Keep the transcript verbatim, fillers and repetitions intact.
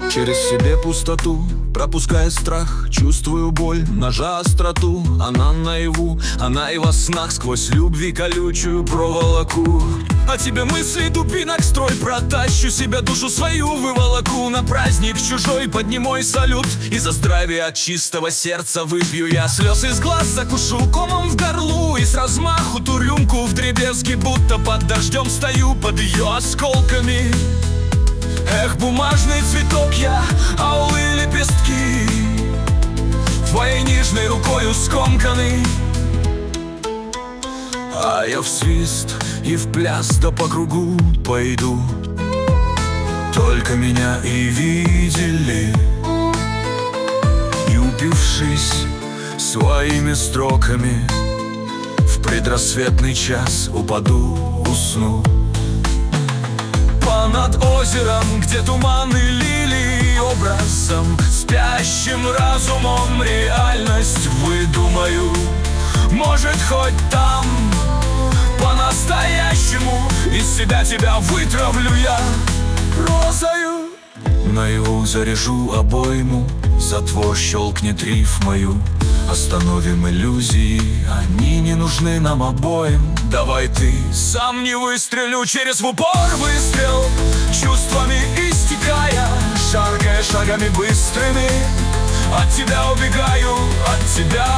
Через себе пустоту, пропуская страх, чувствую боль, ножа остроту. Она наяву, она и во снах, сквозь любви колючую проволоку. А тебе мысли тупинок строй, протащу себя, душу свою выволоку. На праздник чужой подниму мой салют, и за здравие от чистого сердца выпью я. Слез из глаз закушу комом в горлу, и с размаху ту рюмку вдребезги, будто под дождем стою под ее осколками. Эх, бумажный цветок я, аулы лепестки, твоей нежной рукою скомканы. А я в свист и в пляс, да по кругу пойду. Только меня и видели, и упившись своими строками, в предрассветный час упаду, усну. Над озером, где туманы лилии, образом спящим разумом реальность выдумаю. Может, хоть там по-настоящему из себя тебя вытравлю я розою. Наяву заряжу обойму, затвор щелкнет рифмою. Остановим иллюзии, они не нужны нам обоим. Давай ты сам не выстрелю, через в упор выстрел, чувствами истекая, шаркая шагами быстрыми. От тебя убегаю, от тебя